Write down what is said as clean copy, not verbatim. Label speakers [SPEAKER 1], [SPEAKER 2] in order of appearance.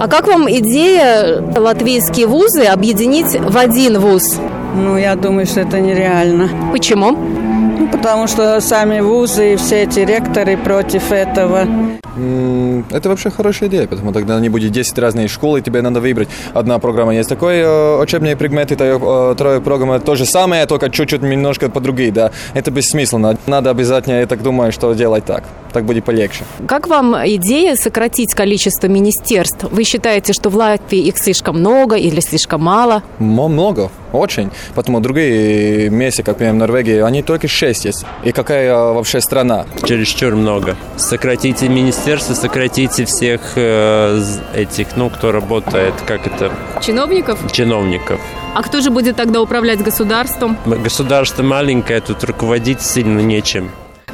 [SPEAKER 1] А как вам идея латвийские вузы объединить в один вуз?
[SPEAKER 2] Я думаю, что это нереально.
[SPEAKER 1] Почему?
[SPEAKER 2] Потому что сами вузы и все эти ректоры против этого.
[SPEAKER 3] Это вообще хорошая идея, потому что тогда не будет 10 разных школ, и тебе надо выбрать. Одна программа есть такой учебные предметы, вторая программа то же самое, только чуть-чуть немножко по-другому, да. Это бессмысленно. Надо обязательно, я так думаю, что делать так. Так будет полегче.
[SPEAKER 1] Как вам идея сократить количество министерств? Вы считаете, что в Латвии их слишком много или слишком мало?
[SPEAKER 3] Много, очень. Потому другие места, как, например, Норвегия, они только 6 есть. И какая вообще страна?
[SPEAKER 4] Чересчур много. Сократите министерство, сократите всех этих, кто работает, как это?
[SPEAKER 1] Чиновников?
[SPEAKER 4] Чиновников.
[SPEAKER 1] А кто же будет тогда управлять государством?
[SPEAKER 4] Государство маленькое, тут руководить сильно нечем.